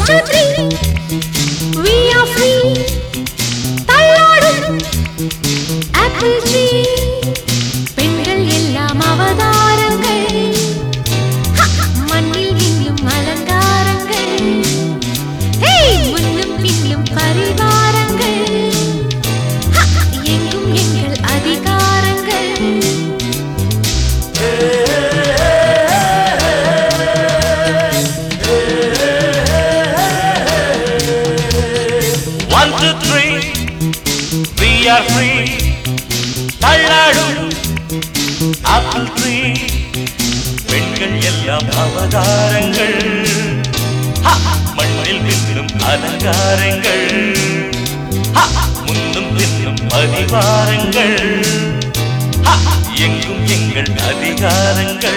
two, three. We are free. தள்ளாடும் apple tree. பெண்கள் எல்லாம் அவதாரங்கள். மண்ணில் இன்னும் அலங்காரங்கள். முன்னும் பின்னும் பரிவாரங்கள். எங்கும் எங்கள் அதிகாரங்கள். One, two, three, we are free. தள்ளாடும் apple tree. பெண்கள் எல்லாம் அவதாரங்கள். மண்ணில் மின்னும் அலங்காரங்கள். முன்னும் பின்னும் பரிவாரங்கள். எங்கும் எங்கள் அதிகாரங்கள்.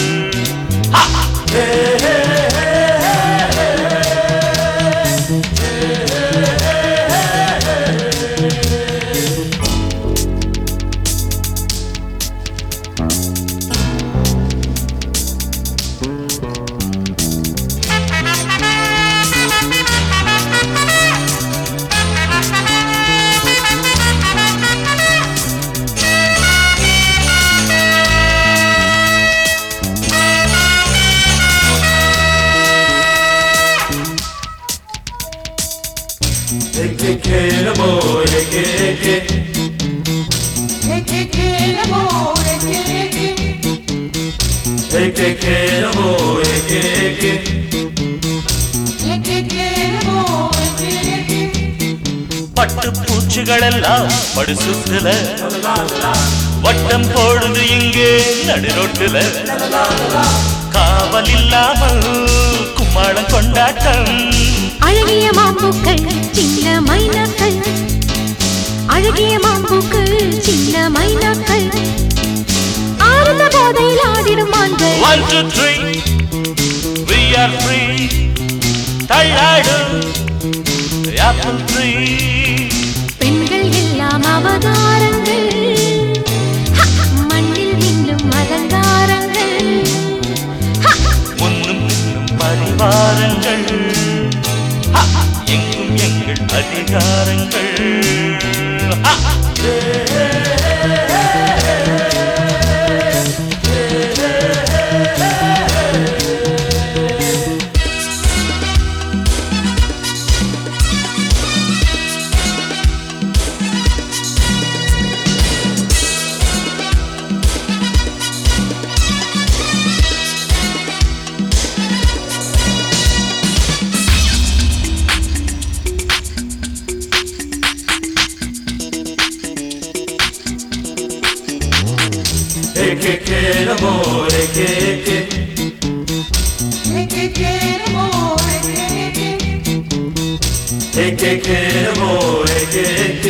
பட்டு பூச்சிகளெல்லாம் படுசுத்துல வட்டம் போடுது இங்கே நடுரோட்டுல. காவல் இல்லாமல் கும்மாளம் கொண்டாட்டம். அழகிய மாம்பூக்கள் சின்ன மைனாக்கள். அழகிய மாம்பூக்கள் சின்ன மைனாக்கள். ஆனந்த போதையில் ஆடிடும் மான்கள். One, two, three, we are free. தள்ளாடும் apple tree. பெண்கள் எல்லாம் அவதாரங்கள். மண்ணில் இன்னும் அலங்காரங்கள். முன்னும் பின்னும் பரிவாரங்கள். எங்கும் எங்கள் அதிகாரங்கள். L'amore che l'amore che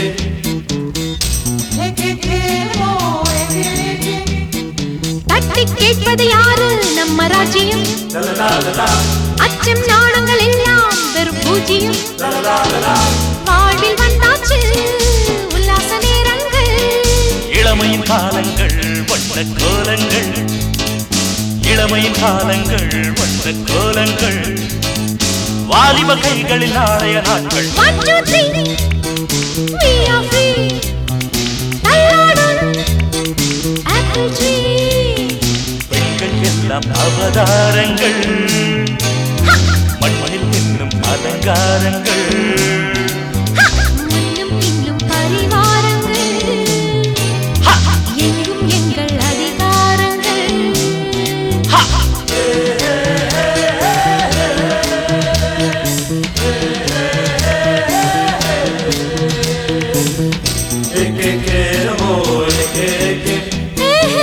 தட்டி கேட்பது யாரு நம்ம ராஜ்யம். அச்சம் நாணங்கள் எல்லாம் வெறும் பூஜ்யம். வாழ்வில் வந்தாச்சு உல்லாச நேரங்கள். இளமையின் காலங்கள் வண்ண கோலங்கள். இளமையின் காலங்கள் வண்ண கோலங்கள். வாலிப கைகளில் நாளைய நாட்கள். One, two, three, we are free. தள்ளாடும் apple tree. பெண்கள் எல்லாம் அவதாரங்கள். மண்ணில் இன்னும் அலங்காரங்கள். முன்னும் பின்னும் பரிவாரங்கள். எங்கும் எங்கள் அதிகாரங்கள்.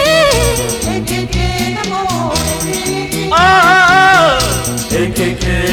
l'amore che